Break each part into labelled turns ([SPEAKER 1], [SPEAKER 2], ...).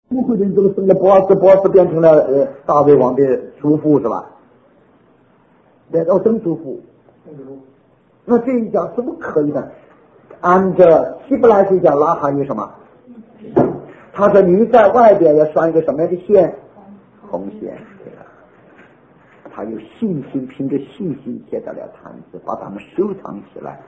[SPEAKER 1] 穆会人这个生的波斯变成了大卫王的叔父是吧？对，曾叔父。那这一讲是不可以的。按照希伯来书讲，拉哈有什么？他说你在外边要拴一个什么样的线？红线。他有信心，凭着信心接到了坛子，把他们收藏起来。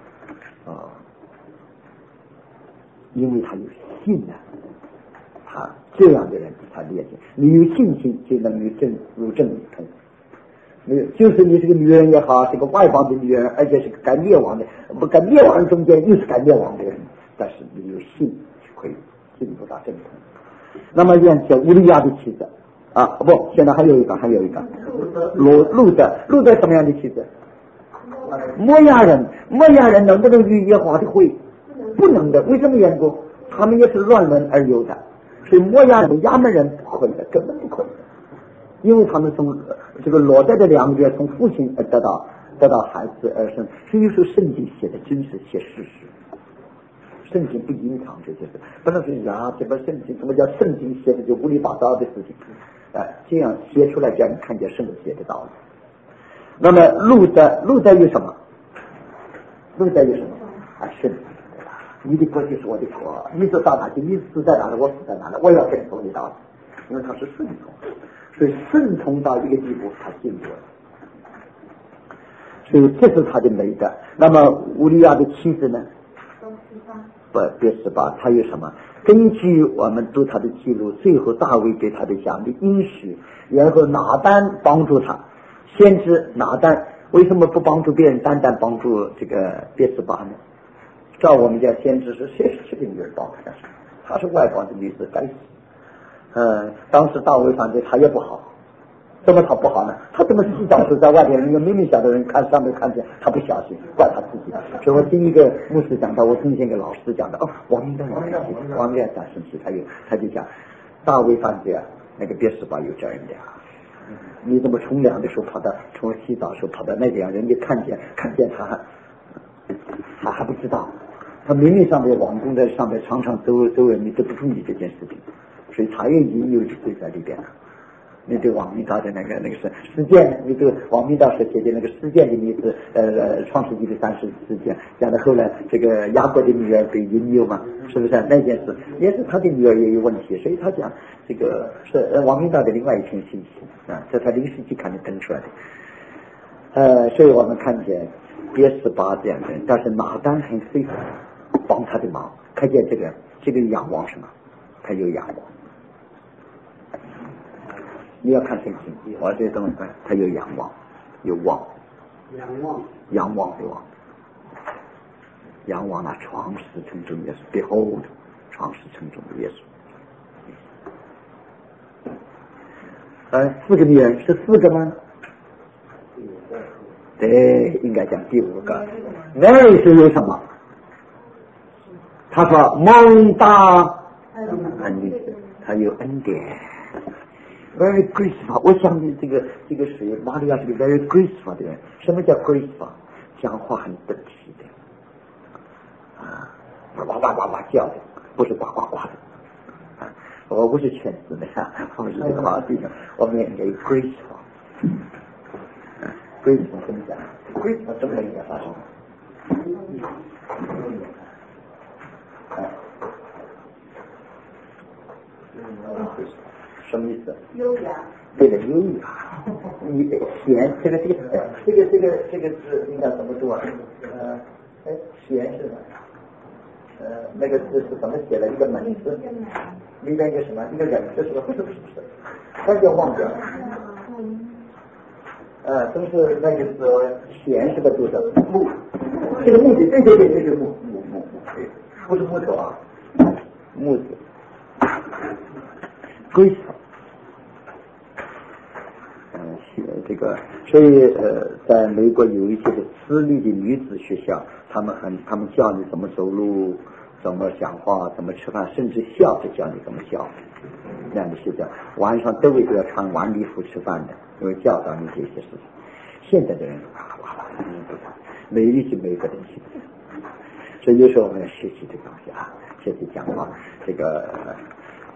[SPEAKER 1] 因为他有信啊，他这样的人才列举。你有信心就能入正统。就是你这个女人也好，这个外邦的女人，而且是个该灭亡的，不该灭亡中间又是该灭亡的人，但是你有信就可以进入到正统。那么现在乌利亚的妻子啊，不，现在还有一个路德什么样的妻子？摩押人能不能与耶和华的会？不能的。为什么缘故？他们也是乱伦而有的，所以摩押人、亚门人不可以的，根本不可以的，因为他们从这个裸在的两个从父亲而得到孩子而生。所以说圣经写的真是写事实，圣经不隐藏这些事，不能说这本圣经什么叫圣经写的就乌里八糟的事情，这样写出来叫你看见圣经写的道理。那么路德有什么？圣。你的国就是我的国，你是到哪去？你死在哪里？我死在哪里？我要跟从你到，因为他是顺从，所以顺从到一个地步，他进入了。所以这是他的美德。那么乌利亚的妻子呢？别18，他有什么？根据我们读他的记录，最后大卫对他的讲的应许，然后拿单帮助他。先知拿单为什么不帮助别人，单单帮助这个别18呢？照我们家先知是77个女儿帮他，他是外邦的女子该死。当时大卫反对他也不好，怎么他不好呢？他怎么洗澡时在外边一个明明晓得人看上面看见，他不小心怪他自己。所以我听一个牧师讲到，我听见一个老师讲的，王明在生气，他就讲大卫犯罪啊，那个别18有责任的啊。你怎么冲凉的时候冲洗澡的时候跑到那边，人家看见他还不知道，他明明上面王宫在上面常常走人，你都不注意这件事情，所以他也已经有罪在里边了。你对王明道的那个是事件，你对王明道所写的那个事件的例子，创世纪的30事件，讲到后来这个雅各的女儿被引诱嘛，是不是？那件事也是他的女儿也有问题，所以他讲这个是王明道的另外一篇信息啊，这他临时期看得登出来的。所以我们看见别18这样的人，但是拿单很费帮他的忙，看见这个仰望什么？他有仰望。你要看圣经，我这东西他有仰望，有望，仰望的望，仰望那创始成终耶稣 ，Behold， 创始成终的耶稣。4个女人是4个吗？对，应该讲第5个。Mary是有什么？他说蒙大恩典，他有恩典。Very graceful， 我想你这个谁，玛利亚是个 very graceful 的人。什么叫 graceful？ 讲话很得体的，哇哇哇哇叫的，不是呱呱呱的。我不是劝死的呀，我们是这个话题的，我们应该 graceful。graceful 怎么讲 ？graceful 怎么应该发生？什么意思？优雅。对的，优雅。你贤，这个字应该怎么读啊？贤是什么？那个字是怎么写的？一个门字，里面一个什么？一个人字是吧？不是，那就忘掉了。都是那个字，贤是个读的木，这个木字，对，这个木，对，不是木头啊，木字。graceful。这个，所以在美国有一些的私立的女子学校，他们教你怎么走路，怎么讲话，怎么吃饭，甚至笑着教你怎么笑。那样的学校，晚上都要穿晚礼服吃饭的，因为教导你这些事情。现在的人美丽是每个人性，所以有时候我们要学习这个东西啊，学习讲话，这个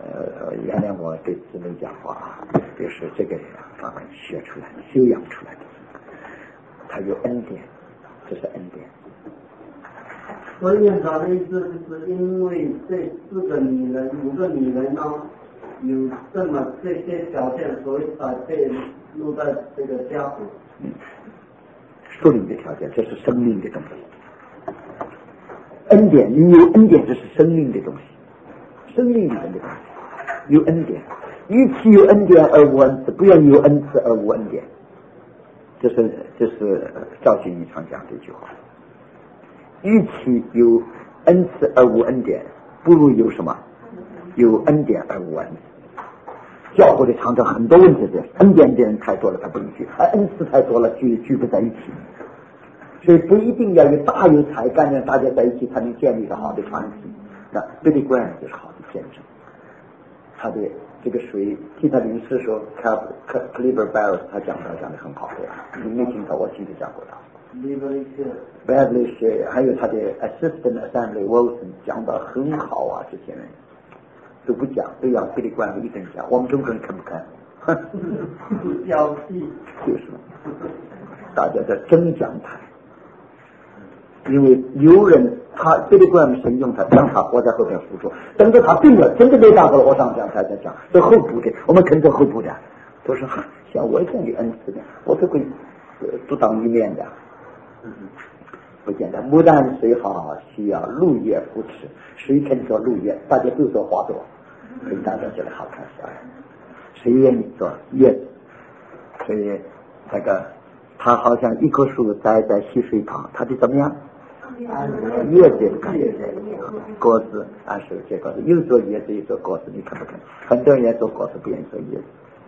[SPEAKER 1] 原谅我对姊妹讲话啊，就是这个他们学出来、修养出来的，他有恩典，这是恩典。
[SPEAKER 2] 所以院长的意思就是因为这5个女人呢，有这么这些条件，所以才被录在这个家谱。
[SPEAKER 1] 属灵的条件，这是生命的东西。恩典，你有恩典，这是生命的东西，生命里面的东西，有恩典。与其有恩典而无恩赐，不要有恩赐而无恩典。这是赵信一常讲这句话。与其有恩赐而无恩典，不如有什么？有恩典而无恩赐。教会里常常很多问题的，恩典的人太多了，他不允许；而恩赐太多了，聚不在一起。所以不一定要有大有才干的大家在一起才能建立一个好的团体。那 Billy Graham 就是好的见证。他的这个谁听他临时说 Clifford Barrows 他讲的很好的，你没听到？我记得讲过他。Beverly Shea 还有他的 Assistant Assembly Wilson 讲的很好啊，这些人都不讲，都要Billy Graham一个人讲，我们中国人看不看？
[SPEAKER 2] 小气
[SPEAKER 1] 就是大家在争讲台。因为有人他Billy Graham神用他，让他活在后边辅助，等着他病了，真的没办法了，我上讲台再讲，这后补的，我们跟着后补的，都说像我这样的恩赐的，我都会独当一面的。不简单，牡丹水好需要绿叶扶持，谁肯做绿叶，大家都做花朵，所以大家觉得好看起来。谁愿意做叶子？所以那个他好像一棵树栽在溪水旁，他就怎么样？叶子果子啊，是这个又做叶子又做果子，你看不看？很多人也做果子，不愿意做叶子。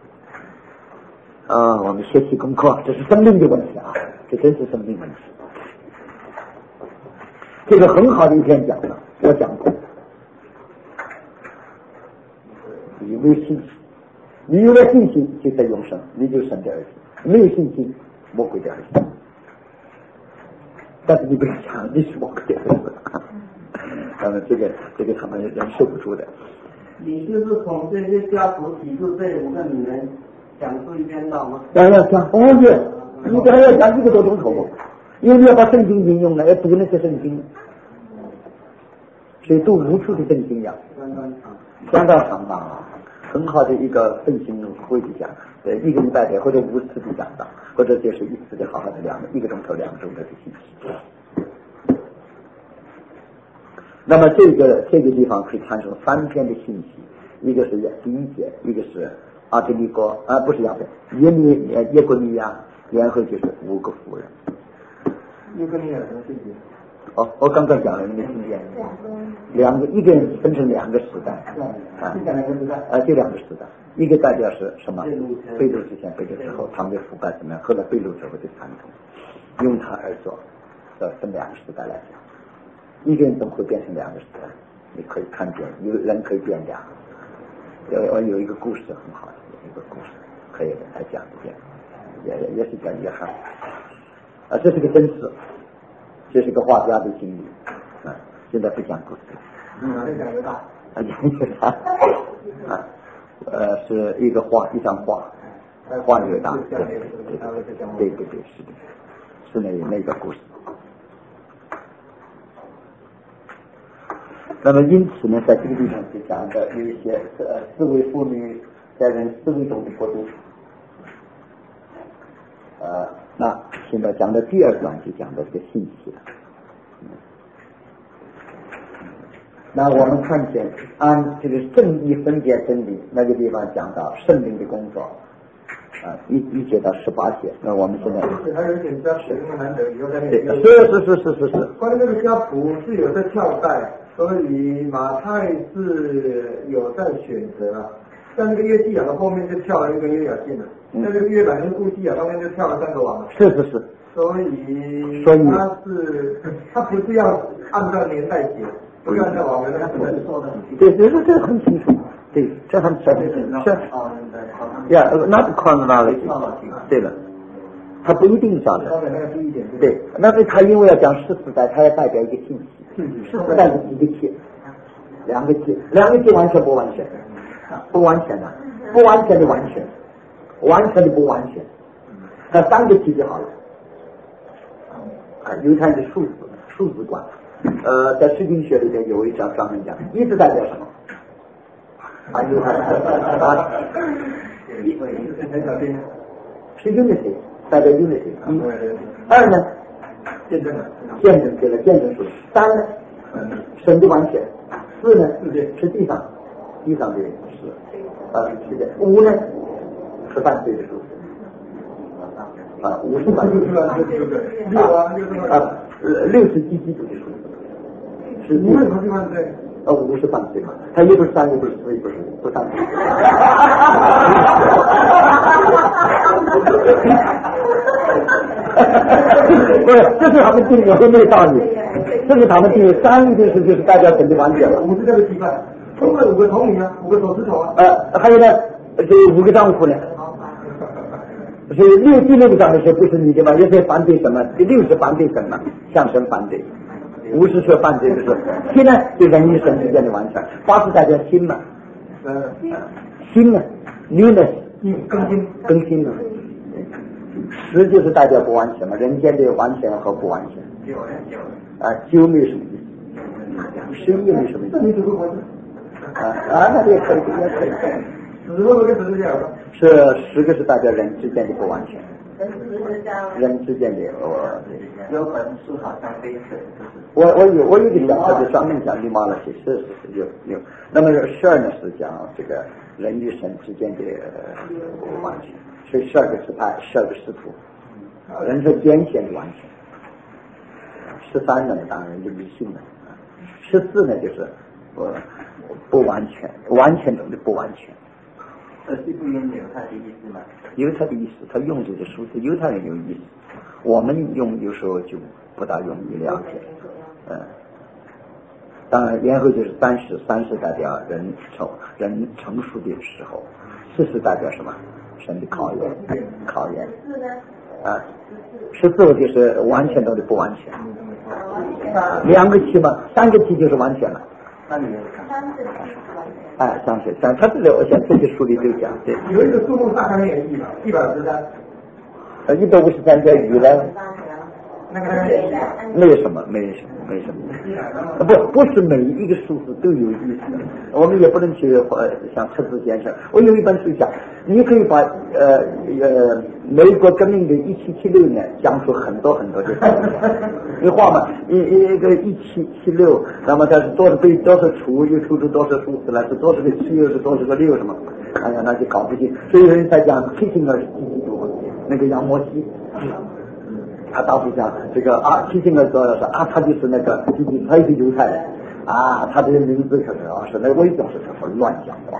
[SPEAKER 1] 我们学习功课，这是生命的问题啊，这真是生命问题。这个很好的一篇讲了，我讲过。你有没有信心？你有了信心，就在永生，你就神的儿子；没有信心，魔鬼的儿子。但是你不要想你是魔鬼的儿子，这个他们人受不住的。
[SPEAKER 2] 你就是从这些家族体制这5个女人讲述一篇道吗？
[SPEAKER 1] 要讲你这还要讲1个多钟头，因为你要把圣经引用了，要读那些圣经，所以读无数的圣经呀，相当长吧，很好的一个分析会的讲，1个礼拜的或者5次的讲到，或者就是1次的好好的1个钟头2个钟头的信息。那么这个地方可以看成3篇的信息，一个是第1节，一个是阿提尼哥不是亚贝耶哥尼亚，然后就是5个妇人。
[SPEAKER 2] 耶哥尼亚什么信息？
[SPEAKER 1] 我刚刚讲了，你没听见？一个人分成2个时代，就2个时代，一个代表是什么？被掳之前、被掳之后，他们的腐败怎么样？后来被掳之后的传统，用它而做，分2个时代来讲，一个人怎么会变成2个时代？你可以看见，有人可以变2个。我有一个故事很好，一个故事可以来讲一遍，也是讲约翰，这是个真事。这是个画家的经历，现在不讲故事。
[SPEAKER 2] 讲得大。
[SPEAKER 1] 是一个画，一张画，画越大，对，是的，是那个故事。那么因此呢，在这个地方就讲的有一些4位妇女在4位中的国度。那现在讲的第2段就讲的这个信息了。那我们看见按这个正义分别真理那个地方讲到圣灵的工作，1节到18节。那我们现在
[SPEAKER 2] 还有点像水木难得以后在那
[SPEAKER 1] 里是。
[SPEAKER 2] 关于这个家谱是有在跳带，所以马太是有在选择啊。像这个约基亚的后面就跳了一个约雅敬了，像这个约兰跟乌基亚后面就跳了3个王了。是。所以他不是要按照年代写，不是按照王的那个说的。
[SPEAKER 1] 对，这很清楚，对，这很清楚。是。not chronology。对了，他不一定照的。对，那是他因为要讲14代，他要代表一个信息。14代是几个节？2个节完全不完全。 不完全的，不完全的完全，完全的不完全。它3个题就好了。犹太的数字观，在释经学里面有一章专门讲，意思代表什么？犹太是 unity， 代表 unity。2呢，见证对了，见证数。3呢，神的完全。4呢，是地上的事，是的。5呢，是犯罪的数。5是犯罪，6是基督的数字。是5是犯罪，5是犯罪嘛？他又不是3，又不是4，又不是不犯罪。不是，这是他们定义，没有道理。这是他们定义，3就是代表神的完全了。
[SPEAKER 2] 5是这个题干，通了5个童女啊，5个手指头啊。
[SPEAKER 1] 还有呢，这5个丈夫呢。所以第6个章的时候不是你的嘛，也是反对什么？第6是反对什么？向神反对。5是说反对的时候，7呢就人与神之间的完全，8是代表心嘛，心呢，6呢更新了，10就是代表不完全嘛，人间的完全和不完全。9没什么意思，11没什么意思。那也可以，也可以。是10个是代表人之间的不完全，人之间的
[SPEAKER 3] 有本书好像非是。
[SPEAKER 1] 我有点讲，他就专门讲礼貌了，是有。那么12呢是讲这个人与神之间的不完全，所以12个支派，12个师徒，人是艰险的完全。13呢当然就迷信了，14呢就是不完全，完全中的不完全。
[SPEAKER 3] 这是不用犹太的意思吗？
[SPEAKER 1] 犹太的意思，他用这个数字，犹太人有意思，我们用有时候就不大容易了解。当然，然后就是30代表人成熟的时候，40代表什么？神的考验。14就是完全中的不完全。2个题嘛，3个题就是完全了。
[SPEAKER 3] 那你们
[SPEAKER 1] 30，他这个我想这些书里都讲，对。
[SPEAKER 2] 有一个数目大概也100嘛，153。
[SPEAKER 1] 153条鱼呢？
[SPEAKER 2] 那个
[SPEAKER 1] 没什么。不是每一个数字都有意思的，我们也不能去像陈子先生。我有一本书讲，你可以把美国革命的1776年讲出很多很多的你画嘛，一个1776，那么它是多少倍多少除，又除出多少数字来，是多少个7又是多少个6什么？哎呀，那就搞不清。所以有人在讲基辛格是积极主义，那个杨摩西。他当时讲这个基辛格说他就是那个积极，他是犹太人他的名字可是那伪装是什么乱讲话，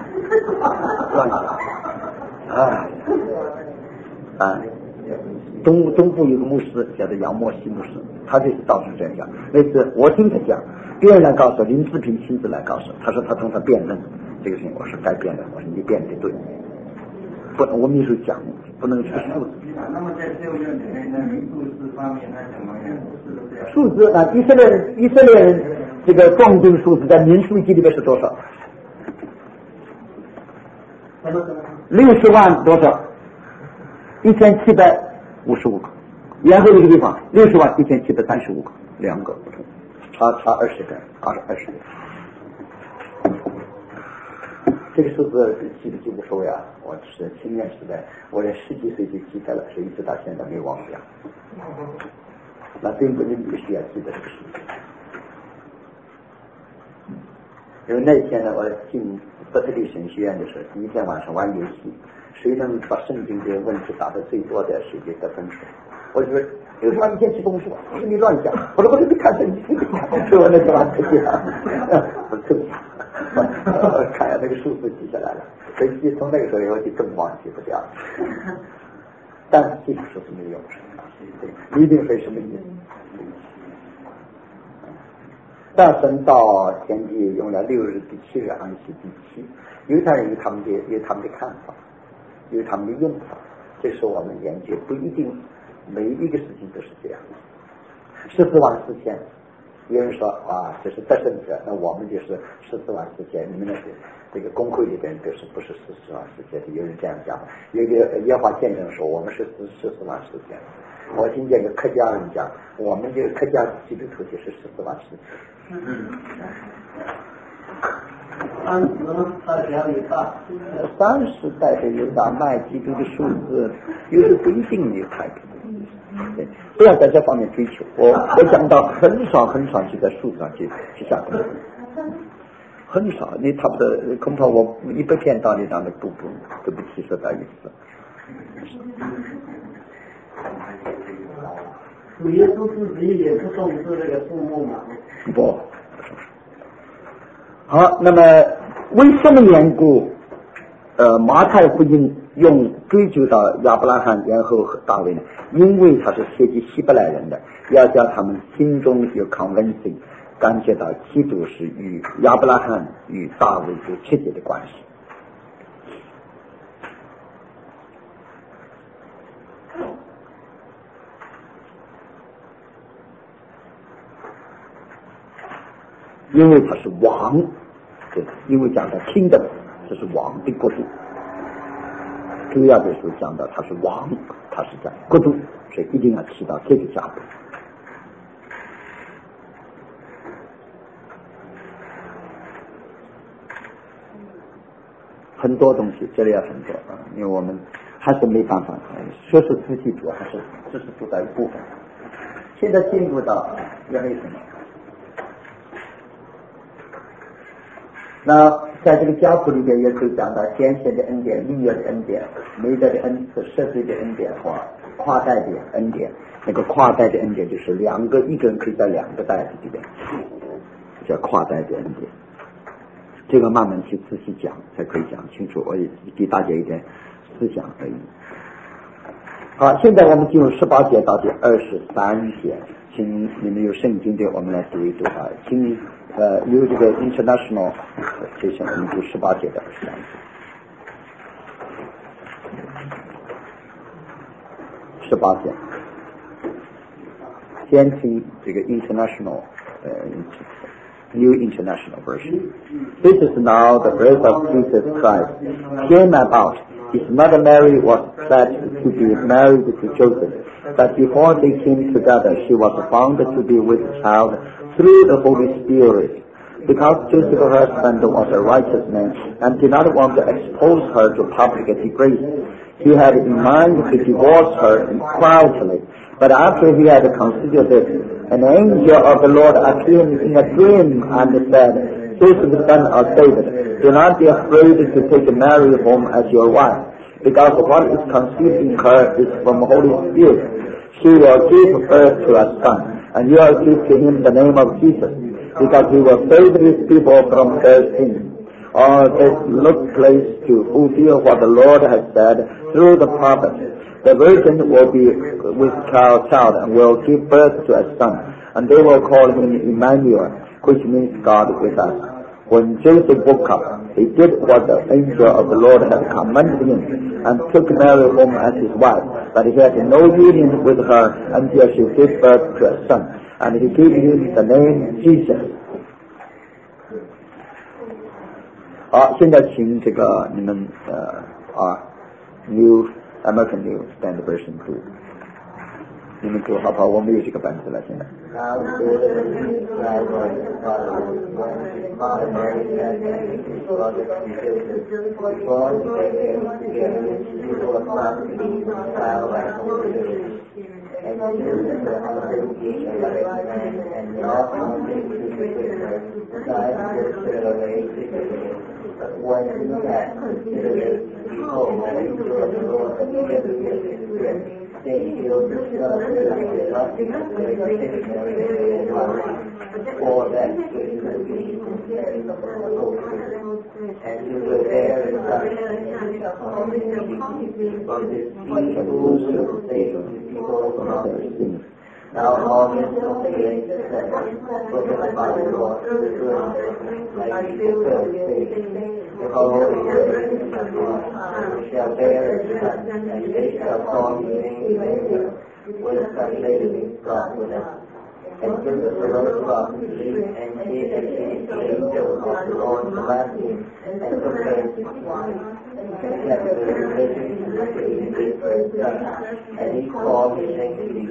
[SPEAKER 1] 东部有个牧师叫做杨摩西牧师，他就是到处这样讲。那次我听他讲，别人来告诉林志平亲自来告诉他说他同他辩论这个事情，我说该辩论，我说你辩的对，不，我们有时候讲不能去数字。
[SPEAKER 3] 那么在6里面的数字方面，它怎么样？
[SPEAKER 1] 数字以色列人这个光宗数字在民数记里面是多少？60万多少？1755个。然后这个地方60万1735个，2个不同，差20个，20个。这个数字记不记无所谓啊，我是青年时代，我连10几岁就记得了，所以一直到现在没忘掉。那并不是必须要记得这个数字。因为那一天呢，我进伯特利神学院的时候，第一天晚上玩游戏，谁能把圣经的问题答得最多的谁就得分数。我就说有什么一天去公说，我说你乱讲，我说你看圣经，说我那句话不对啊，不对。看下那个数字记下来了，所以从那个时候以后就更忘记不掉了。但是这个数字没用，对，一定会什么意思？大神到天地用了6日，第7日安息第7。犹太人有他们的看法，有他们的用法，这是我们研究，不一定每一个事情都是这样。14万4千， 有人说啊，这是得胜者，那我们就是14万世界，你们这个公会里边就是不是14万世界的，有人这样讲。有一个耶和华见证说我们是14万世界。我听见个客家人讲，我们这个客家基督徒就是14万世界。30代表有大卖基督的数字，有时不一定有太多。对，不要在这方面追求。我讲到很少去在数字上去下功夫，很少。你差不多恐怕我100篇道理上的都不提涉到意思。
[SPEAKER 3] 主耶稣自己也不重视这个数目嘛？
[SPEAKER 1] 不。好，那么为什么缘故？马太福音用追究到亚伯拉罕，然后和大卫呢？因为他是涉及希伯来人的，要叫他们心中有 convincing， 感觉到基督是与亚伯拉罕与大卫有直接的关系。因为他是王，对，因为讲到听的，这是王的国度。主要的时候讲到他是王，他是在国度，所以一定要提到这个角度。很多东西这里要很多啊，因为我们还是没办法说是仔细做，还是只是做到一部分。现在进入到原为什么？那在这个家谱里面也可以讲到先贤的恩典、立约的恩典、美德的恩赐、赦罪的恩典和跨代的恩典。那个跨代的恩典就是一个人可以在2个袋子里面，叫跨代的恩典。这个慢慢去仔细讲才可以讲清楚，我也给大家一点思想而已。好，现在我们进入18节到第23节，请你们有圣经的我们来读一读啊，请有这个 international 就像我们读18节的18节，先听这个 international New International Version. This is now the birth of Jesus Christ. Came about. His mother Mary was pledged to be married to Joseph, but before they came together, she was found to be with child through the Holy Spirit. Because Joseph, her husband, was a righteous man and did not want to expose her to public disgrace, he had in mind to divorce her quietly. But after he had considered it, an angel of the Lord appeared in a dream and said, Joseph, son of David, do not be afraid to take Mary home as your wife, because what is conceived in her is from the Holy Spirit. She will give birth to a son, and you will give to him the name of Jesus, because he will save his people from their sins. All this took place to fulfill what the Lord has said through the prophet. The virgin will be with child and will give birth to a son, and they will call him Emmanuel, which means God with us. When Joseph woke up, he did what the angel of the Lord had commanded him, and took Mary home as his wife. But he had no union with her until she gave birth to a son, and he gave him the name Jesus. 好，现在请这个你们New American New Standard Version 读，你们读好不好？我们有这个本子了，现在。
[SPEAKER 4] When you had considered it, behold, the angel of the Lord appeared to him in a dream, saying, Joseph, son of David, do not be afraid to take Mary as your wife, for that is the seed conceived of the Holy Spirit, and you will bear a son, and you shall call him Jesus, for this seed will save his people from their sins. Now all this obeyed the sentence, spoken by the Lord to the dream, like he fulfilled, saying, Behold, the virgin shall bear a son, and they shall call his name Emmanuel, which translated is God with us. just the philosophy and creativity angels of the Lord command him and proclaim his wise. That the relationship is done, and he called his name.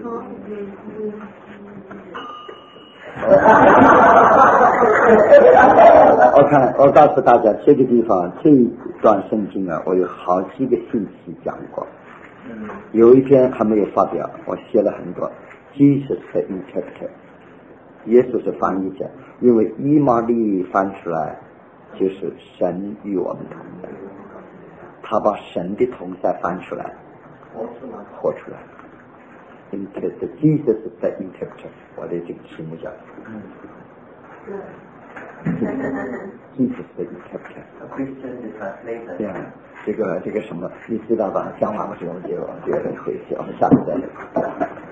[SPEAKER 1] 我告诉大家，这个地方这一段圣经啊，我有好几个信息讲过。有一篇还没有发表，我写了很多。Jesus the interpreter， 耶稣是翻译者，因为伊玛利翻出来就是神与我们同在，他把神的同在翻出来，活出来。Jesus the interpreter， 我的这个题目叫。Jesus the interpreter。对啊，这个什么，你知道吧？讲完了之后就会写，我们下次再聊。